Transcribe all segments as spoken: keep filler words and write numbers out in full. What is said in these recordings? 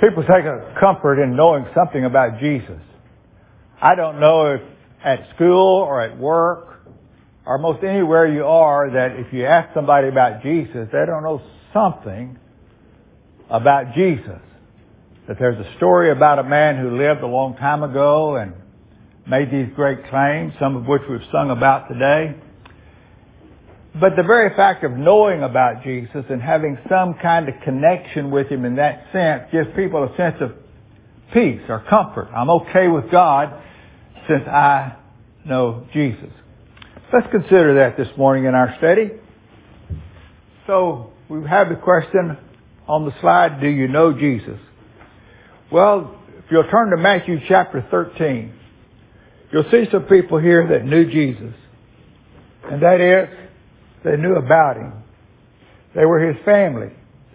People take a comfort in knowing something about Jesus. I don't know if at school or at work or most anywhere you are that if you ask somebody about Jesus, they don't know something about Jesus. That there's a story about a man who lived a long time ago and made these great claims, some of which we've sung about today. But the very fact of knowing about Jesus and having some kind of connection with Him in that sense gives people a sense of peace or comfort. I'm okay with God since I know Jesus. Let's consider that this morning in our study. So we have the question on the slide, do you know Jesus? Well, if you'll turn to Matthew chapter thirteen, you'll see some people here that knew Jesus. And that is, they knew about Him. They were His family.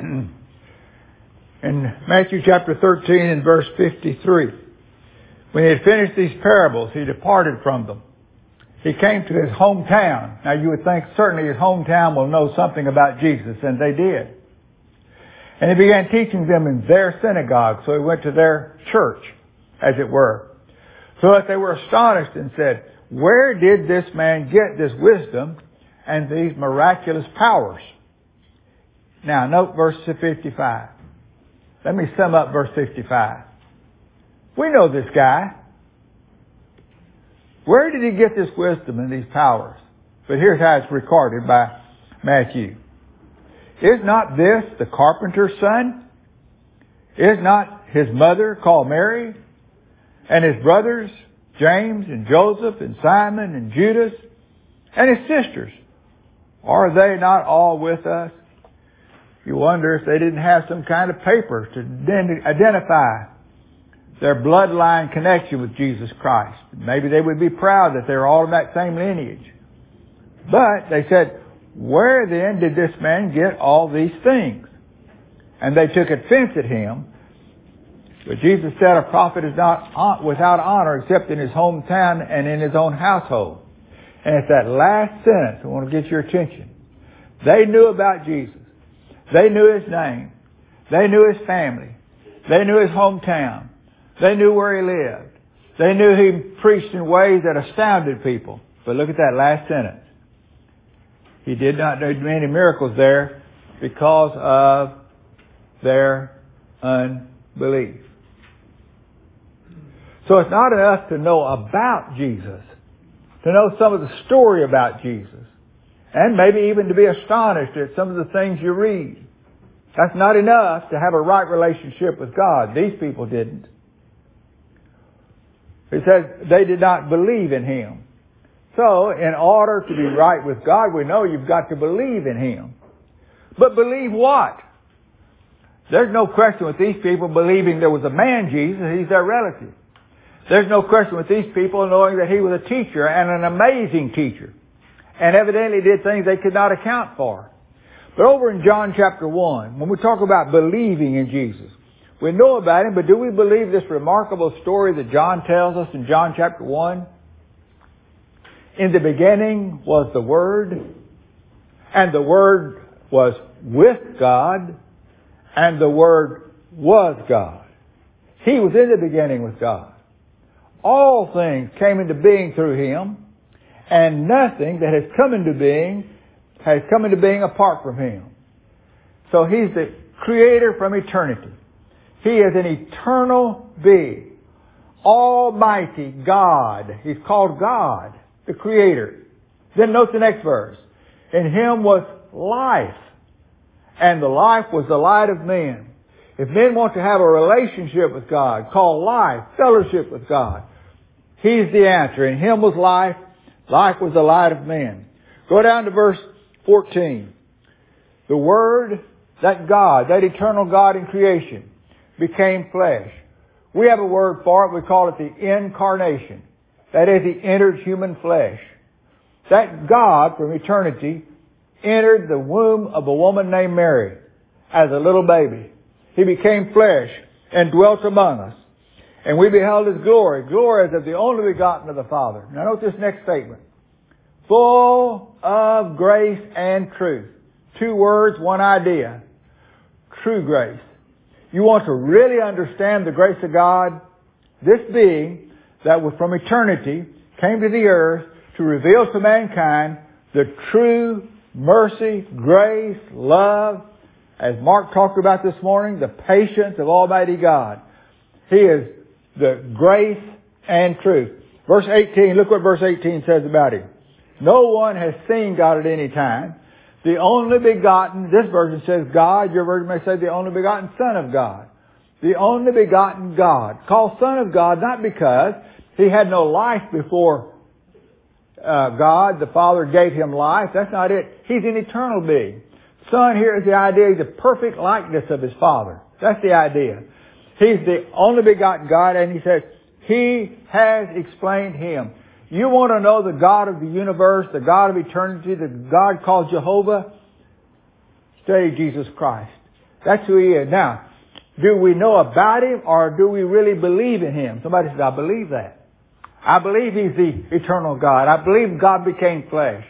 In Matthew chapter thirteen and verse fifty-three, when He had finished these parables, He departed from them. He came to His hometown. Now you would think certainly His hometown will know something about Jesus, and they did. And He began teaching them in their synagogue, so He went to their church, as it were. So that they were astonished and said, where did this man get this wisdom and these miraculous powers? Now, note verse fifty-five. Let me sum up verse fifty-five. We know this guy. Where did he get this wisdom and these powers? But here's how it's recorded by Matthew. Is not this the carpenter's son? Is not his mother called Mary? And his brothers, James and Joseph and Simon and Judas, and his sisters, are they not all with us? You wonder if they didn't have some kind of paper to identify their bloodline connection with Jesus Christ. Maybe they would be proud that they're all of that same lineage. But they said, where then did this man get all these things? And they took offense at Him. But Jesus said a prophet is not without honor except in his hometown and in his own household. And it's that last sentence I want to get your attention. They knew about Jesus. They knew His name. They knew His family. They knew His hometown. They knew where He lived. They knew He preached in ways that astounded people. But look at that last sentence. He did not do many miracles there because of their unbelief. So it's not enough to know about Jesus, to know some of the story about Jesus, and maybe even to be astonished at some of the things you read. That's not enough to have a right relationship with God. These people didn't. He says they did not believe in Him. So, in order to be right with God, we know you've got to believe in Him. But believe what? There's no question with these people believing there was a man Jesus, He's their relative. There's no question with these people knowing that He was a teacher and an amazing teacher. And evidently did things they could not account for. But over in John chapter one, when we talk about believing in Jesus, we know about Him, but do we believe this remarkable story that John tells us in John chapter one? In the beginning was the Word, and the Word was with God, and the Word was God. He was in the beginning with God. All things came into being through Him, and nothing that has come into being has come into being apart from Him. So He's the Creator from eternity. He is an eternal being. Almighty God. He's called God, the Creator. Then note the next verse. In Him was life, and the life was the light of men. If men want to have a relationship with God, called life, fellowship with God, He's the answer. In Him was life. Life was the light of men. Go down to verse fourteen. The Word, that God, that eternal God in creation, became flesh. We have a word for it. We call it the incarnation. That is, He entered human flesh. That God from eternity entered the womb of a woman named Mary as a little baby. He became flesh and dwelt among us. And we beheld His glory. Glory as of the only begotten of the Father. Now note this next statement. Full of grace and truth. Two words, one idea. True grace. you want to really understand the grace of God, this being that was from eternity came to the earth to reveal to mankind the true mercy, grace, love, as Mark talked about this morning, the patience of Almighty God. He is the grace and truth. Verse eighteen, look what verse eighteen says about Him. No one has seen God at any time. The only begotten, this version says God, your version may say the only begotten Son of God. The only begotten God. Called Son of God not because He had no life before uh, God, the Father gave Him life. That's not it. He's an eternal being. Son here is the idea, He's the perfect likeness of His Father. That's the idea. He's the only begotten God, and He says, He has explained Him. You want to know the God of the universe, the God of eternity, the God called Jehovah? Study Jesus Christ. That's who He is. Now, do we know about Him or do we really believe in Him? Somebody says, I believe that. I believe He's the eternal God. I believe God became flesh.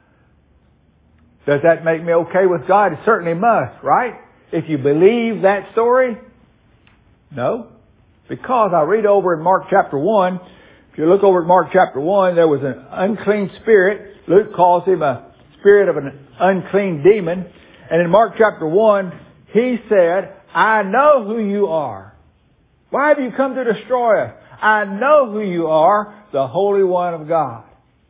Does that make me okay with God? It certainly must, right? If you believe that story? No. Because I read over in Mark chapter one, if you look over at Mark chapter one, there was an unclean spirit. Luke calls him a spirit of an unclean demon. And in Mark chapter one, he said, I know who you are. Why have you come to destroy us? I know who you are, the Holy One of God.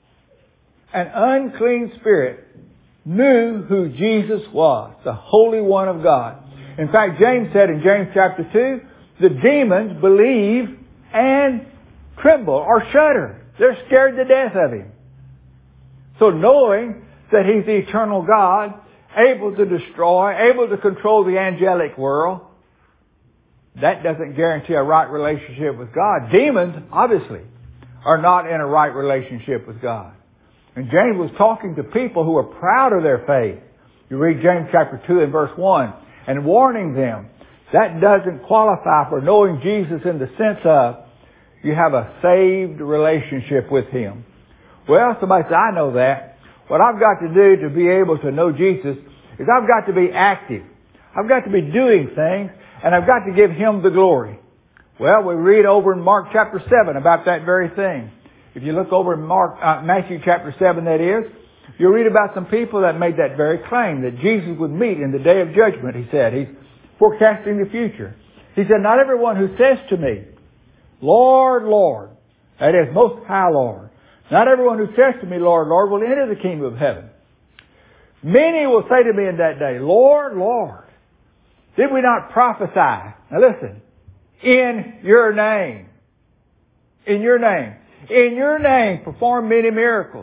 An unclean spirit knew who Jesus was, the Holy One of God. In fact, James said in James chapter two, the demons believe and tremble or shudder. They're scared to death of Him. So knowing that He's the eternal God, able to destroy, able to control the angelic world, that doesn't guarantee a right relationship with God. Demons, obviously, are not in a right relationship with God. And James was talking to people who were proud of their faith. You read James chapter two and verse one, and warning them, that doesn't qualify for knowing Jesus in the sense of you have a saved relationship with Him. Well, somebody says, I know that. What I've got to do to be able to know Jesus is I've got to be active. I've got to be doing things, and I've got to give Him the glory. Well, we read over in Mark chapter seven about that very thing. If you look over in Mark, uh, Matthew chapter seven, that is, you'll read about some people that made that very claim, that Jesus would meet in the day of judgment, he said. He's forecasting the future. He said, not everyone who says to me, Lord, Lord, that is, Most High Lord, not everyone who says to me, Lord, Lord, will enter the kingdom of heaven. Many will say to me in that day, Lord, Lord, did we not prophesy? Now listen, in your name, in your name, in your name perform many miracles.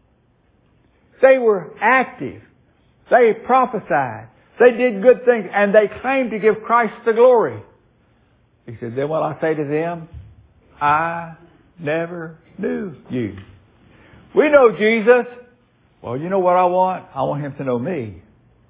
They were active. They prophesied. They did good things, and they claimed to give Christ the glory. He said, then will I say to them, I never knew you. We know Jesus. Well, you know what I want? I want Him to know me.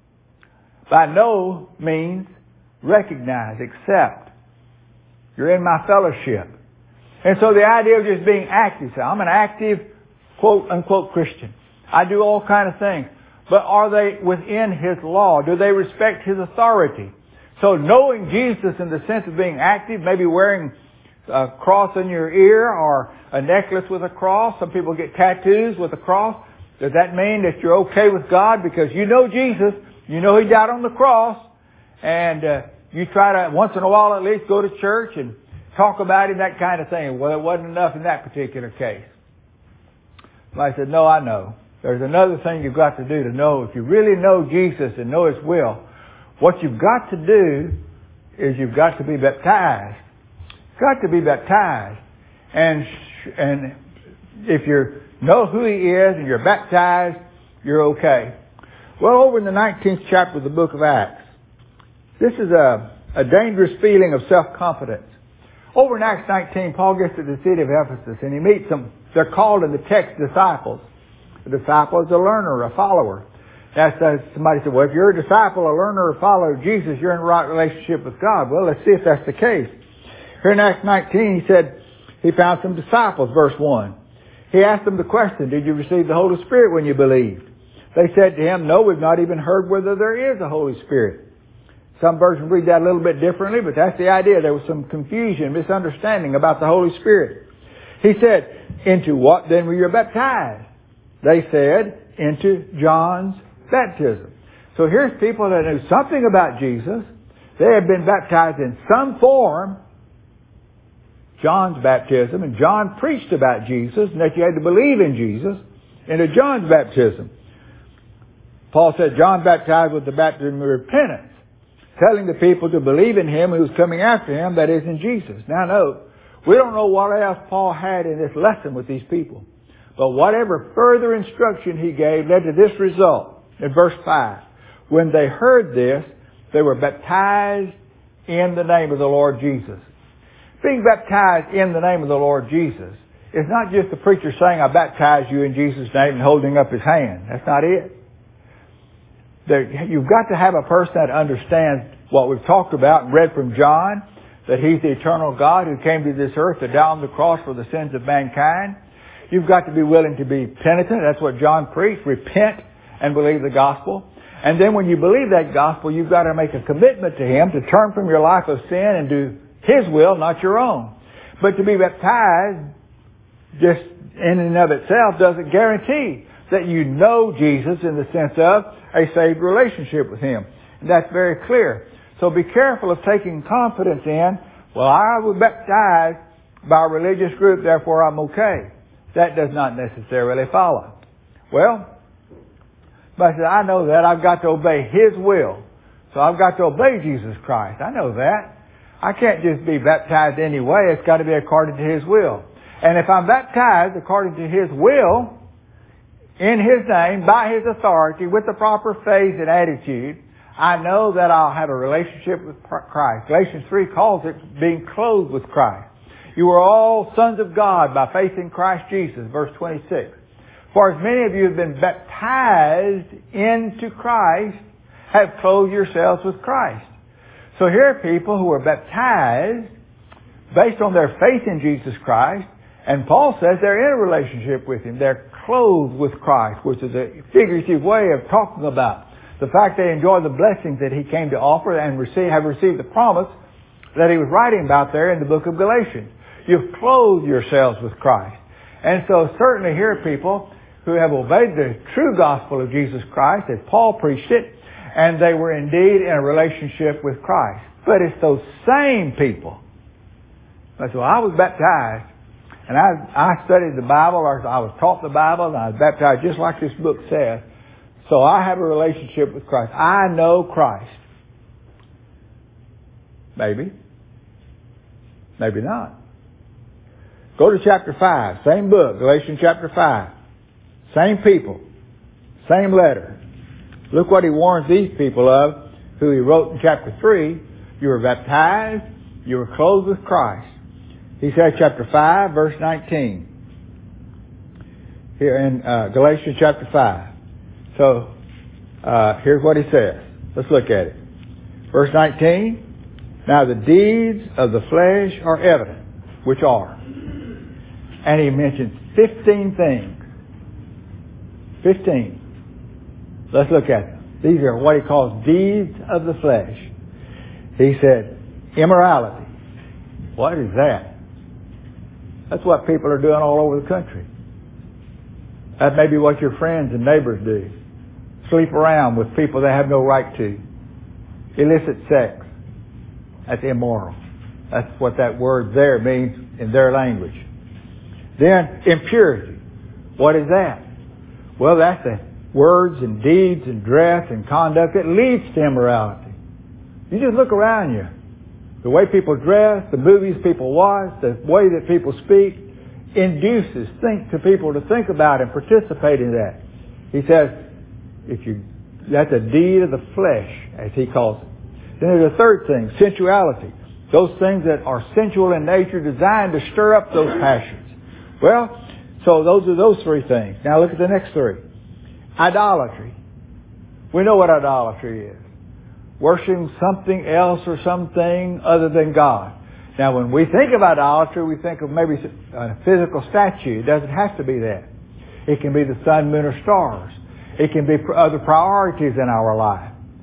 By know means recognize, accept. You're in my fellowship. And so the idea of just being active, so I'm an active, quote, unquote, Christian. I do all kinds of things. But are they within His law? Do they respect His authority? So knowing Jesus in the sense of being active, maybe wearing a cross in your ear or a necklace with a cross. Some people get tattoos with a cross. Does that mean that you're okay with God because you know Jesus, you know He died on the cross, and uh, you try to, once in a while at least, go to church and talk about Him, that kind of thing? Well, it wasn't enough in that particular case. I said, no, I know. There's another thing you've got to do to know. If you really know Jesus and know His will, what you've got to do is you've got to be baptized. You've got to be baptized. And, and if you know who He is and you're baptized, you're okay. Well, over in the nineteenth chapter of the book of Acts, this is a, a dangerous feeling of self-confidence. Over in Acts nineteen, Paul gets to the city of Ephesus and he meets them. They're called in the text disciples. A disciple is a learner, a follower. That's, uh, somebody said, well, if you're a disciple, a learner, a follower of Jesus, you're in a right relationship with God. Well, let's see if that's the case. Here in Acts nineteen, he said he found some disciples, verse one. He asked them the question, did you receive the Holy Spirit when you believed? They said to him, no, we've not even heard whether there is a Holy Spirit. Some versions read that a little bit differently, but that's the idea. There was some confusion, misunderstanding about the Holy Spirit. He said, into what then were you baptized? They said, into John's baptism. So here's people that knew something about Jesus. They had been baptized in some form, John's baptism, and John preached about Jesus, and that you had to believe in Jesus, into John's baptism. Paul said John baptized with the baptism of repentance, telling the people to believe in Him who was coming after Him, that is in Jesus. Now note, we don't know what else Paul had in this lesson with these people. But whatever further instruction he gave led to this result. In verse five, when they heard this, they were baptized in the name of the Lord Jesus. Being baptized in the name of the Lord Jesus is not just the preacher saying, I baptize you in Jesus' name and holding up his hand. That's not it. There, you've got to have a person that understands what we've talked about and read from John, that He's the eternal God who came to this earth to die on the cross for the sins of mankind. You've got to be willing to be penitent. That's what John preached. Repent and believe the gospel. And then when you believe that gospel, you've got to make a commitment to Him to turn from your life of sin and do His will, not your own. But to be baptized just in and of itself doesn't guarantee that you know Jesus in the sense of a saved relationship with Him. And that's very clear. So be careful of taking confidence in, well, I was baptized by a religious group, therefore I'm okay. That does not necessarily follow. Well, but I know that I've got to obey His will. So I've got to obey Jesus Christ. I know that. I can't just be baptized any way. It's got to be according to His will. And if I'm baptized according to His will, in His name, by His authority, with the proper faith and attitude, I know that I'll have a relationship with Christ. Galatians three calls it being clothed with Christ. You are all sons of God by faith in Christ Jesus, verse twenty-six. For as many of you have been baptized into Christ, have clothed yourselves with Christ. So here are people who are baptized based on their faith in Jesus Christ, and Paul says they're in a relationship with Him. They're clothed with Christ, which is a figurative way of talking about the fact they enjoy the blessings that He came to offer and receive, have received the promise that he was writing about there in the book of Galatians. You've clothed yourselves with Christ. And so certainly here are people who have obeyed the true gospel of Jesus Christ as Paul preached it, and they were indeed in a relationship with Christ. But it's those same people. So I was baptized, and I, I studied the Bible, or I was taught the Bible, and I was baptized just like this book says. So I have a relationship with Christ. I know Christ. Maybe. Maybe not. Go to chapter five. Same book, Galatians chapter five. Same people. Same letter. Look what he warns these people of, who he wrote in chapter three. You were baptized. You were clothed with Christ. He said, chapter five, verse nineteen. Here in uh, Galatians chapter five. So, uh, here's what he says. Let's look at it. Verse nineteen. Now the deeds of the flesh are evident, which are. And he mentions fifteen things. Fifteen. Let's look at them. These are what he calls deeds of the flesh. He said, immorality. What is that? That's what people are doing all over the country. That may be what your friends and neighbors do. Sleep around with people they have no right to. Illicit sex. That's immoral. That's what that word there means in their language. Then, impurity. What is that? Well, that's the words and deeds and dress and conduct that leads to immorality. You just look around you. The way people dress, the movies people watch, the way that people speak, induces think to people to think about and participate in that. He says, if you, that's a deed of the flesh, as he calls it. Then there's a third thing, sensuality. Those things that are sensual in nature, designed to stir up those passions. Well, so those are those three things. Now look at the next three. Idolatry. We know what idolatry is. Worshipping something else or something other than God. Now when we think of idolatry, we think of maybe a physical statue. It doesn't have to be that. It can be the sun, moon, or stars. It can be other priorities in our life.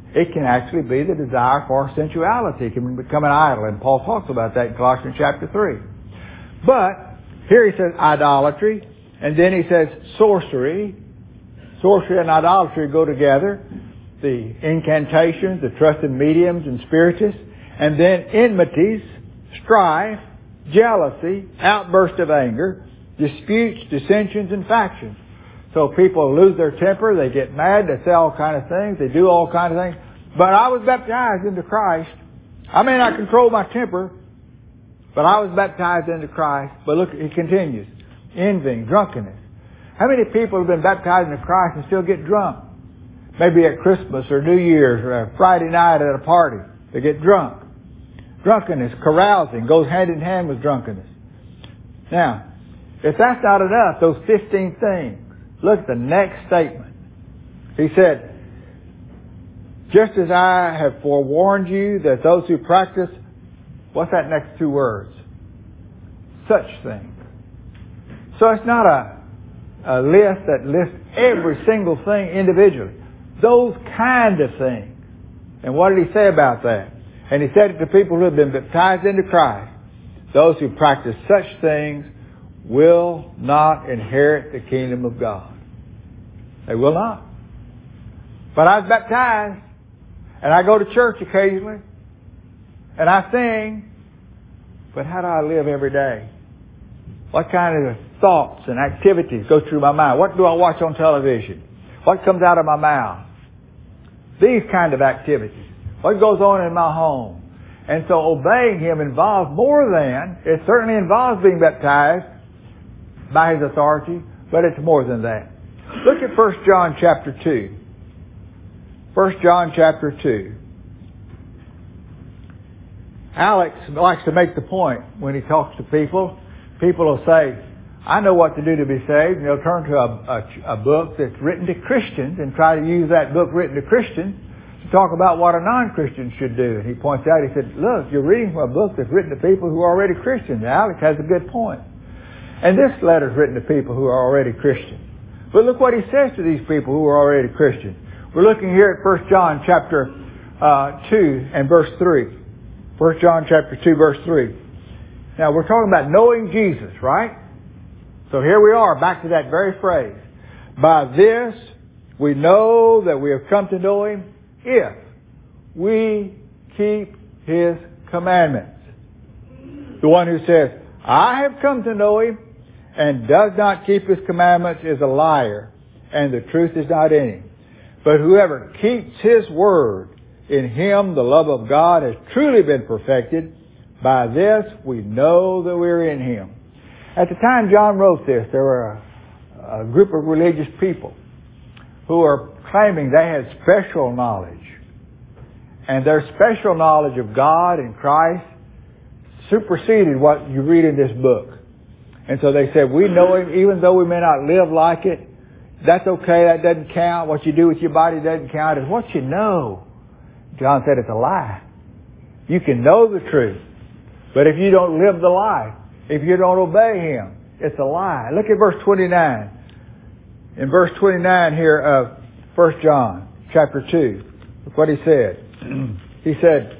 It can actually be the desire for sensuality. It can become an idol. And Paul talks about that in Colossians chapter three. But here he says idolatry. And then he says sorcery. Sorcery and idolatry go together. The incantations, the trusted mediums and spiritists. And then enmities, strife, jealousy, outburst of anger, disputes, dissensions, and factions. So people lose their temper, they get mad, they say all kinds of things, they do all kinds of things. But I was baptized into Christ. I may not control my temper, but I was baptized into Christ. But look, he continues. Envying, drunkenness. How many people have been baptized into Christ and still get drunk? Maybe at Christmas or New Year's or a Friday night at a party. They get drunk. Drunkenness, carousing, goes hand in hand with drunkenness. Now, if that's not enough, those fifteen things, look at the next statement. He said, just as I have forewarned you that those who practice, what's that next two words? Such things. So it's not a, a list that lists every single thing individually. Those kind of things. And what did he say about that? And he said it to people who have been baptized into Christ. Those who practice such things will not inherit the kingdom of God. They will not. But I was baptized, and I go to church occasionally, and I sing, but how do I live every day? What kind of thoughts and activities go through my mind? What do I watch on television? What comes out of my mouth? These kind of activities. What goes on in my home? And so obeying Him involves more than, it certainly involves being baptized by His authority, but it's more than that. Look at First John chapter two. First John chapter two. Alex likes to make the point when he talks to people. People will say, I know what to do to be saved. And they'll turn to a, a, a book that's written to Christians and try to use that book written to Christians to talk about what a non-Christian should do. And he points out, he said, look, you're reading from a book that's written to people who are already Christians. Alex has a good point. And this letter is written to people who are already Christians. But look what he says to these people who are already Christians. We're looking here at First John chapter uh, two and verse three. First John chapter two, verse three. Now we're talking about knowing Jesus, right? So here we are, back to that very phrase. By this we know that we have come to know Him if we keep His commandments. The one who says, I have come to know Him and does not keep His commandments is a liar, and the truth is not in him. But whoever keeps His word, in him the love of God has truly been perfected. By this we know that we're in Him. At the time John wrote this, there were a, a group of religious people who were claiming they had special knowledge. And their special knowledge of God and Christ superseded what you read in this book. And so they said, we know Him even though we may not live like it. That's okay, that doesn't count. What you do with your body doesn't count. It's what you know. John said it's a lie. You can know the truth, but if you don't live the life, if you don't obey Him, it's a lie. Look at verse twenty-nine. In verse twenty-nine here of First John chapter two, look what he said. He said,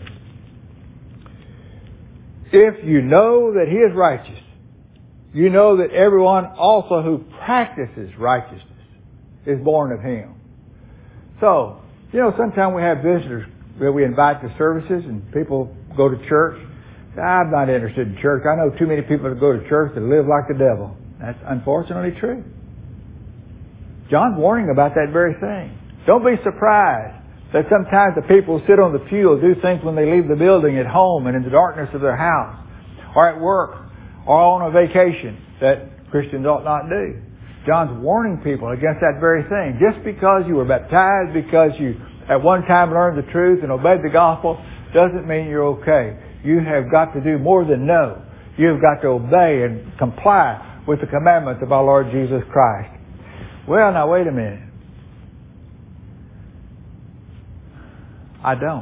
if you know that He is righteous, you know that everyone also who practices righteousness is born of Him. So, you know, sometimes we have visitors that we invite to services and people go to church. I'm not interested in church. I know too many people that go to church that live like the devil. That's unfortunately true. John's warning about that very thing. Don't be surprised that sometimes the people who sit on the pew will do things when they leave the building at home and in the darkness of their house or at work or on a vacation that Christians ought not do. John's warning people against that very thing. Just because you were baptized, because you at one time learned the truth and obeyed the gospel, doesn't mean you're okay. You have got to do more than know. You've got to obey and comply with the commandments of our Lord Jesus Christ. Well, now wait a minute. I don't.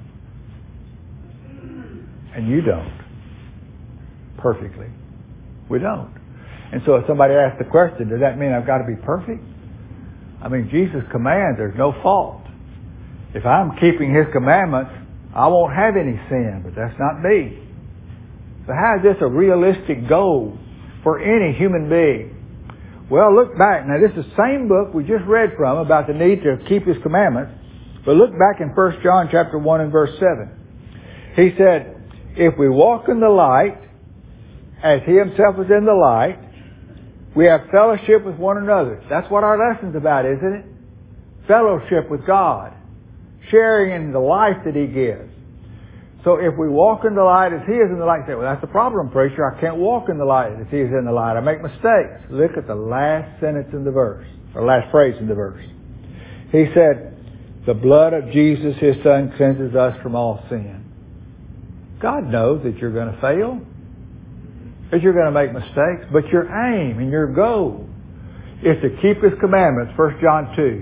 And you don't. Perfectly. We don't. And so if somebody asks the question, does that mean I've got to be perfect? I mean, Jesus commands there's no fault. If I'm keeping His commandments, I won't have any sin, but that's not me. So how is this a realistic goal for any human being? Well, look back. Now, this is the same book we just read from about the need to keep His commandments. But look back in First John chapter one and verse seven. He said, if we walk in the light, as He Himself is in the light, we have fellowship with one another. That's what our lesson's about, isn't it? Fellowship with God. Sharing in the life that He gives. So if we walk in the light as He is in the light, say, well, that's the problem, preacher. I can't walk in the light as He is in the light. I make mistakes. Look at the last sentence in the verse, or last phrase in the verse. He said, the blood of Jesus, His Son, cleanses us from all sin. God knows that you're going to fail, that you're going to make mistakes, but your aim and your goal is to keep His commandments, First John two.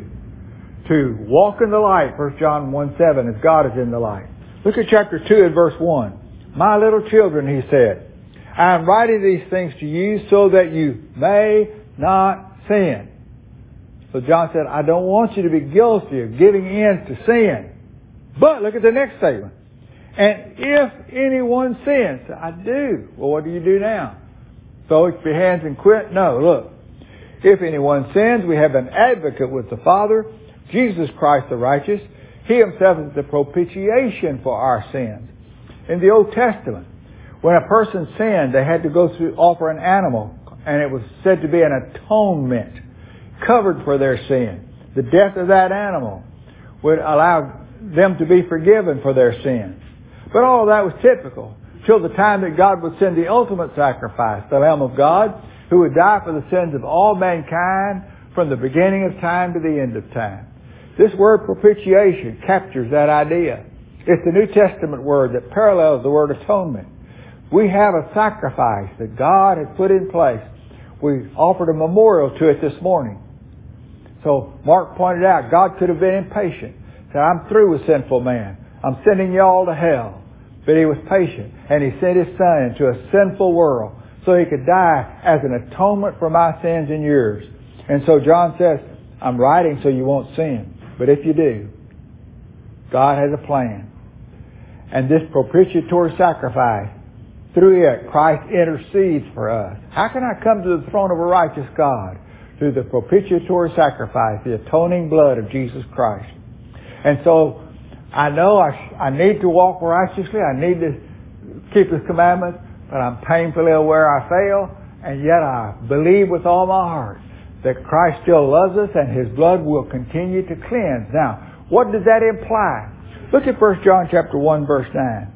To walk in the light, First John one seven, as God is in the light. Look at chapter two and verse one. My little children, He said, I am writing these things to you so that you may not sin. So John said, I don't want you to be guilty of giving in to sin. But look at the next statement. And if anyone sins, I do. Well, what do you do now? Throw up your hands and quit? No, look. If anyone sins, we have an advocate with the Father, Jesus Christ the righteous. He Himself is the propitiation for our sins. In the Old Testament, when a person sinned, they had to go through, offer an animal, and it was said to be an atonement, covered for their sin. The death of that animal would allow them to be forgiven for their sins. But all of that was typical, till the time that God would send the ultimate sacrifice, the Lamb of God, who would die for the sins of all mankind from the beginning of time to the end of time. This word propitiation captures that idea. It's the New Testament word that parallels the word atonement. We have a sacrifice that God has put in place. We offered a memorial to it this morning. So Mark pointed out, God could have been impatient. Said, I'm through with sinful man. I'm sending you all to hell. But He was patient, and He sent His Son into a sinful world so He could die as an atonement for my sins and yours. And so John says, I'm writing so you won't sin. But if you do, God has a plan. And this propitiatory sacrifice, through it, Christ intercedes for us. How can I come to the throne of a righteous God? Through the propitiatory sacrifice, the atoning blood of Jesus Christ. And so, I know I, I need to walk righteously. I need to keep His commandments. But I'm painfully aware I fail. And yet I believe with all my heart that Christ still loves us and His blood will continue to cleanse. Now, what does that imply? Look at First John chapter one, verse nine.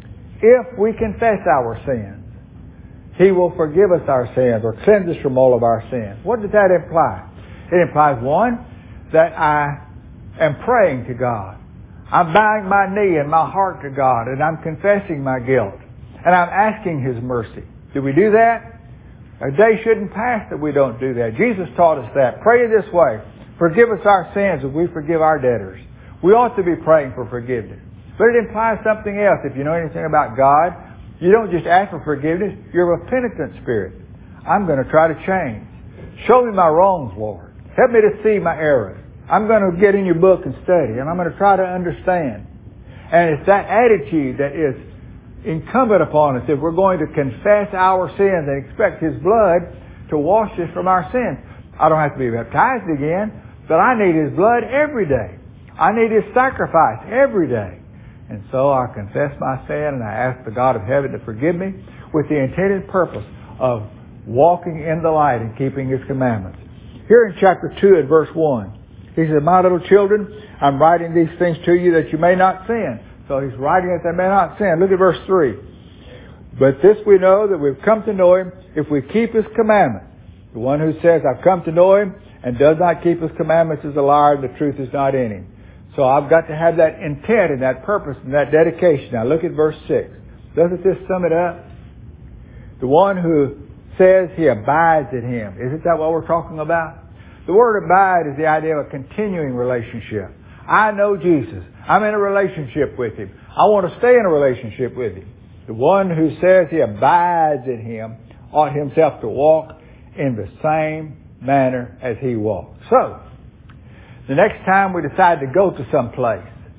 If we confess our sins, He will forgive us our sins or cleanse us from all of our sins. What does that imply? It implies, one, that I am praying to God. I'm bowing my knee and my heart to God, and I'm confessing my guilt. And I'm asking His mercy. Do we do that? A day shouldn't pass that we don't do that. Jesus taught us that. Pray this way. Forgive us our sins as we forgive our debtors. We ought to be praying for forgiveness. But it implies something else. If you know anything about God, you don't just ask for forgiveness. You're a penitent spirit. I'm going to try to change. Show me my wrongs, Lord. Help me to see my errors. I'm going to get in your book and study, and I'm going to try to understand. And it's that attitude that is incumbent upon us if we're going to confess our sins and expect His blood to wash us from our sins. I don't have to be baptized again, but I need His blood every day. I need His sacrifice every day. And so I confess my sin and I ask the God of heaven to forgive me with the intended purpose of walking in the light and keeping His commandments. Here in chapter two and verse one, He said, my little children, I'm writing these things to you that you may not sin. So He's writing that they may not sin. Look at verse three. But this we know, that we've come to know Him if we keep His commandments. The one who says, I've come to know Him and does not keep His commandments is a liar, and the truth is not in him. So I've got to have that intent and that purpose and that dedication. Now look at verse six. Doesn't this sum it up? The one who says he abides in Him. Isn't that what we're talking about? The word abide is the idea of a continuing relationship. I know Jesus. I'm in a relationship with Him. I want to stay in a relationship with Him. The one who says he abides in Him ought himself to walk in the same manner as He walked. So, the next time we decide to go to some place,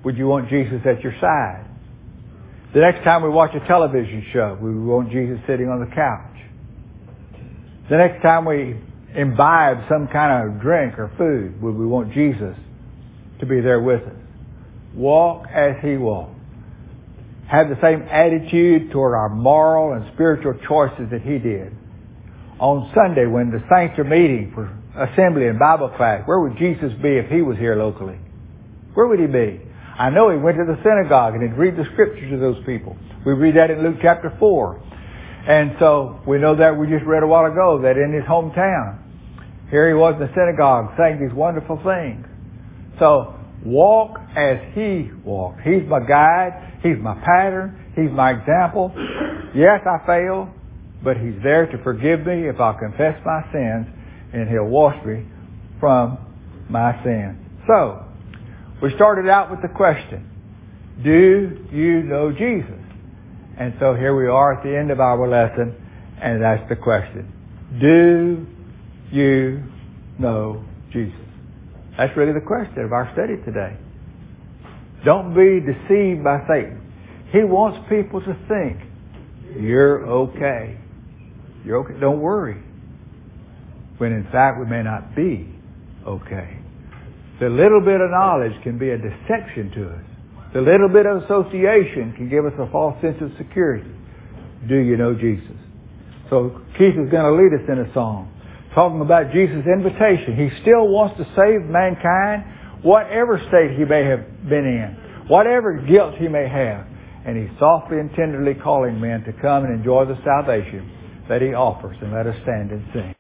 would you want Jesus at your side? The next time we watch a television show, we would want Jesus sitting on the couch. The next time we imbibe some kind of drink or food, would we want Jesus to be there with us? Walk as He walked. Have the same attitude toward our moral and spiritual choices that He did. On Sunday, when the saints are meeting for assembly and Bible class, where would Jesus be if He was here locally? Where would He be? I know He went to the synagogue and He'd read the scriptures to those people. We read that in Luke chapter four. And so we know that we just read a while ago that in His hometown, here He was in the synagogue saying these wonderful things. So walk as He walked. He's my guide. He's my pattern. He's my example. Yes, I fail, but He's there to forgive me if I'll confess my sins, and He'll wash me from my sins. So, we started out with the question, do you know Jesus? And so here we are at the end of our lesson, and that's the question. Do you know Jesus? That's really the question of our study today. Don't be deceived by Satan. He wants people to think you're okay. You're okay. Don't worry. When in fact we may not be okay. The little bit of knowledge can be a deception to us. The little bit of association can give us a false sense of security. Do you know Jesus? So Keith is going to lead us in a song talking about Jesus' invitation. He still wants to save mankind, whatever state he may have been in, whatever guilt he may have. And He's softly and tenderly calling men to come and enjoy the salvation that He offers. And let us stand and sing.